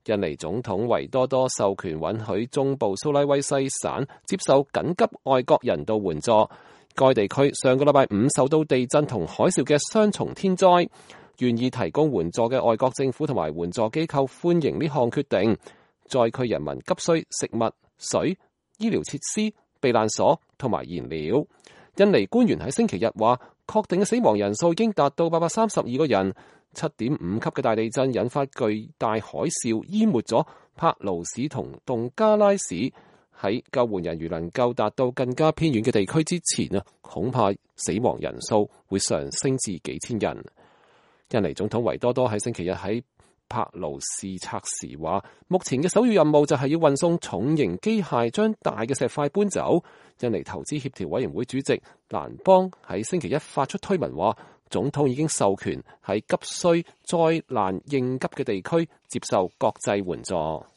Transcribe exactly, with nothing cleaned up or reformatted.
印尼總統維多多授權允許中部蘇拉威西省接受緊急外國人道援助。該地區上個禮拜五受到地震同海嘯嘅雙重天災，願意提供援助嘅外國政府同埋援助機構歡迎呢項決定。災區人民急需食物、水、醫療設施、避難所同埋燃料。印尼官員喺星期日話，確定嘅死亡人數已經達到八百三十二個人。七點五級嘅大地震引發巨大海嘯，淹沒咗帕勞市同洞加拉市。喺救援人員能夠達到更加偏遠嘅地區之前啊，恐怕死亡人數會上升至幾千人。印尼總統維多多喺星期日喺帕勞視察時話，目前嘅首要任務就係要運送重型機械將大嘅石塊搬走。印尼投資協調委員會主席蘭邦喺星期一發出推文話，總統已經授權喺急需災難應急嘅地區接受國際援助。